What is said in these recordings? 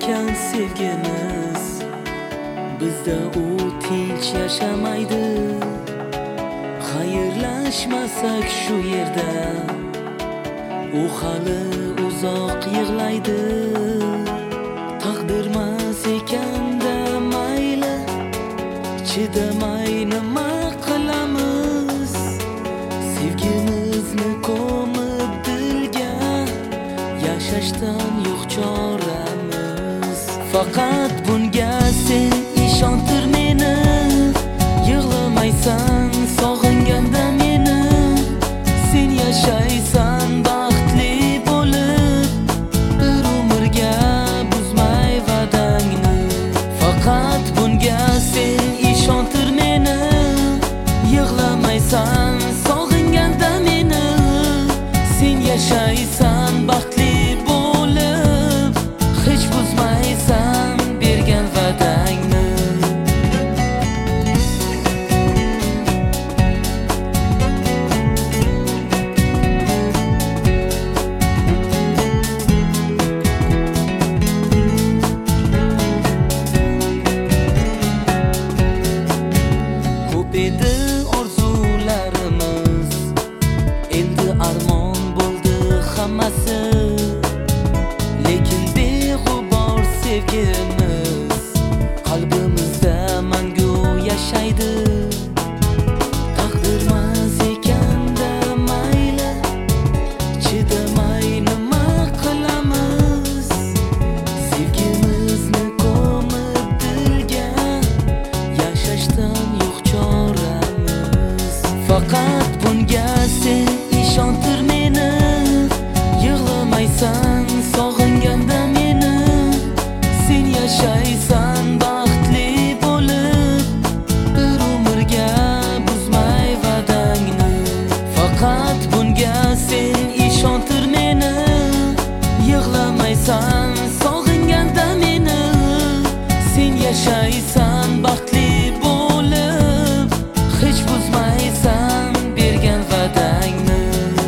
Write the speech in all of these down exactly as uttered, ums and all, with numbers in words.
ekan sevgimiz, bizda u tinch yashamaydi. Xayrlashmasak shu yerda, u hali uzoq yig'laydi. Taqdirmas ekanda mayli, chidamay nima qilamiz? Sevgimizni ko'mib dilga, yashashdan yo'q choramiz. Faqat bunga sen ishontir meni, yig'lamaysan sog'inganda meni. Sen yashaysan baxtli bo'lib, bir umrga buzmay va'dangni. Faqat bunga sen ishontir meni, yig'lamaysan sog'inganda meni. Sen yashaysan baxtli bo'lib, hech buzmaysan bergan va'dangni. Ko'p edi orzularimiz, endi armon bo'ldi hammasi. Lekin beg'ubor sevgimiz qalbimizda mangu yashaydi. Taqdirmas ekanda mayli, chidamay nima qilamiz? Sevgimizni ko'mib dilga, yashashdan yo'q choramiz. Faqat bunga sen ishontir meni, yig'lamaysan sog'inganda meni. Sen yashaysan baxtli bo'lib, bir umrga buzmay va'dangni. Faqat bunga sen ishontir meni, yig'lamaysan sog'inganda meni. Sen yashaysan baxtli bo'lib, hech buzmaysan bergan va'dangni.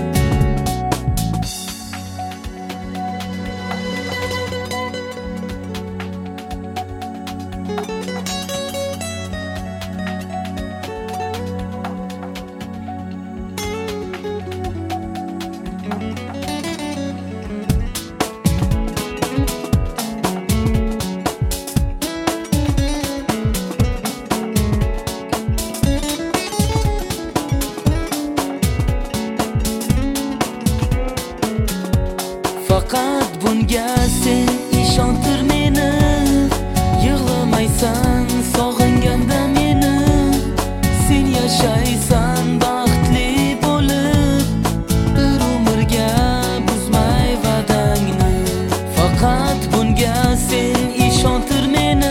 Faqat bunga sen ishontir meni, yig'lamaysan sog'inganda meni. Sen yashaysan baxtli bo'lib, bir umrga buzmay va'dangni. Faqat bunga sen ishontir meni,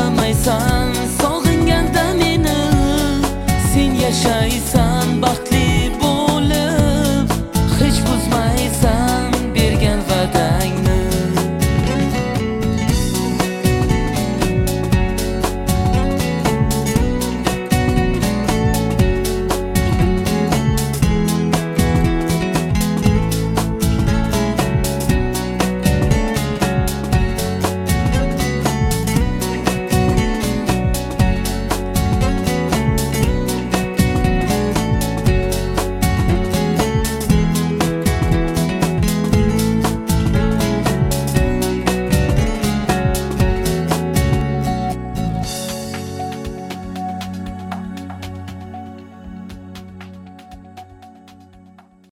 yig'lamaysan sog'inganda meni. Sen yashaysan baxtli